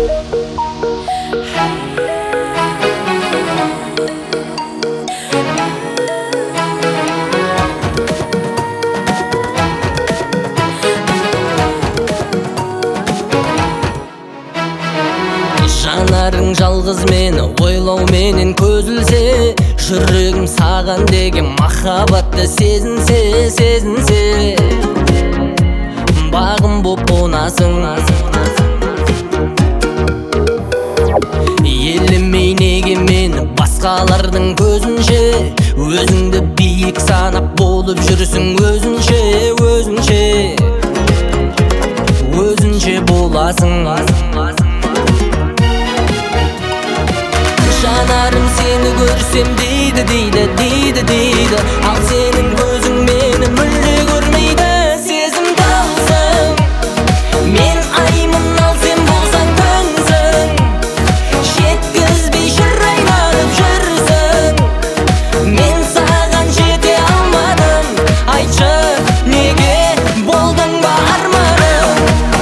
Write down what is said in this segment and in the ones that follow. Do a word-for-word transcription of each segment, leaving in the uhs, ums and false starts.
Жанарың жалғыз мені ойлау менен көзілсе, жүрегім саған деген махаббатты сезінсе, сезінсе, бағым боп қонасың. Елемей неге мені басқалардың көзінше, өзіңді биік санап болып жүрсің өзінше, өзінше, өзінше боласың. Жанарым сені көрсем дейді, дейді, дейді, дейді, ал сенің көзің мені мүлде көрмейді. Сезім таусың, мен аймын, ал сен болсаң күнсің, жеткізбей жыр айналып жүрсің, мен саған жете алмадым. Айтшы, неге болдың ба арманым?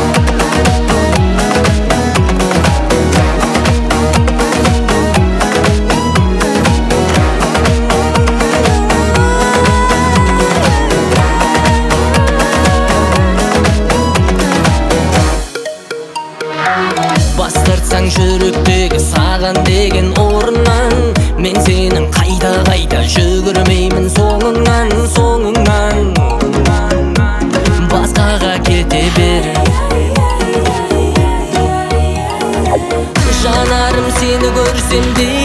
Бас тартсаң жүректегі саған деген орыннан, мен сенің қайта-қайта жүгірмеймін соңыңнан, соңыңнан. Басқаға кете бер. Жанарым сені көрсем де